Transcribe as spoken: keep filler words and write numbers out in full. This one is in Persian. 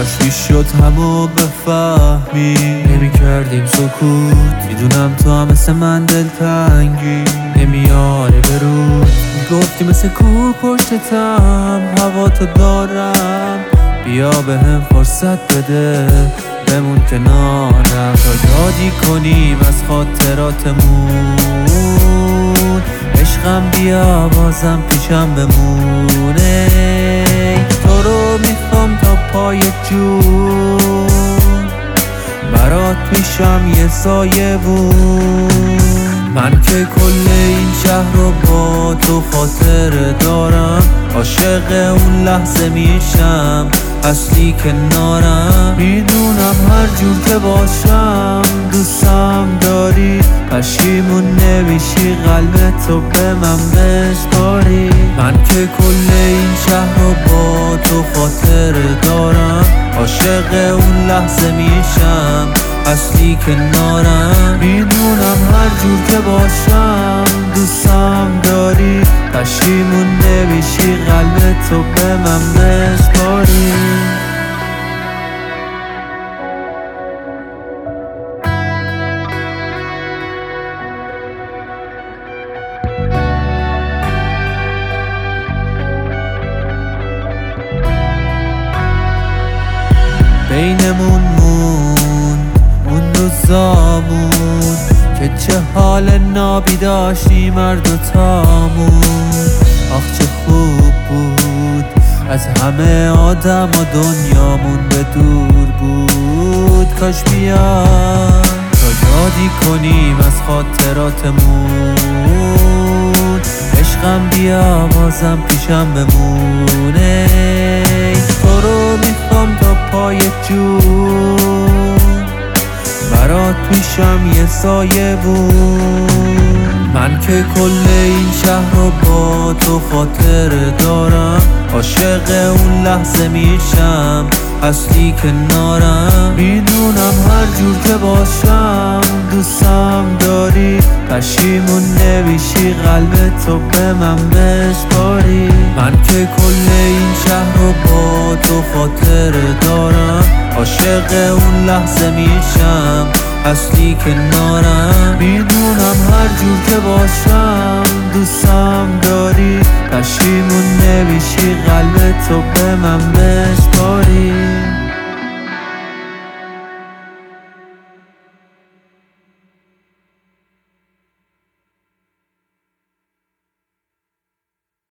کاش میشد همو بفهمی، نمی کردیم سکوت. میدونم تو هم مثل من دلتنگی، نمیاری به رود. میگفتی مثل کوه پشتتم، هوا تو دارم، بیا به هم فرصت بده بمون کنارم تا یادی کنیم از خاطراتمون. عشقم بیا بازم پیشم بمونه، تو رو میخوام تا پای جون، برات میشم یه سایه بون. من که کل این شهر رو با تو خاطره دارم، عاشق اون لحظه میشم اصلی کنارم. میدونم هر جور که باشم دوستم داری، پشیمون نمیشی قلب تو به من بسپاری. من که کل این شهر رو با تو خاطره دارم، عاشق اون لحظه میشم اصلی کنارم. میدونم هر جور که باشم دوستم داری، پشیمون نمیشی قلب تو به من بسپاری. بینمون موند اون روزامون که چه حال نابی داشتیم هر دوتامون. آخ چه خوب بود از همه آدم و دنیامون به دور بود. کاش بیاد تا یادی کنیم از خاطراتمون. عشقم بیا بازم پیشم بمونه، تو رو میخوام تا پای جون، برات میشم یه سایه بون. من که کل این شهر رو با تو خاطره دارم، عاشق اون لحظه میشم اصلی کنارم. میدونم هر جور که باشم دوستم داری، پشیمون نمیشی قلب تو به من بسپاری. من که کل این شهر رو با تو خاطره دارم، عاشق اون لحظه میشم اصلی کنارم. میدونم هر جور که باشم دوستم داری، پشیمون نمیشی قلب تو به من بسپاری.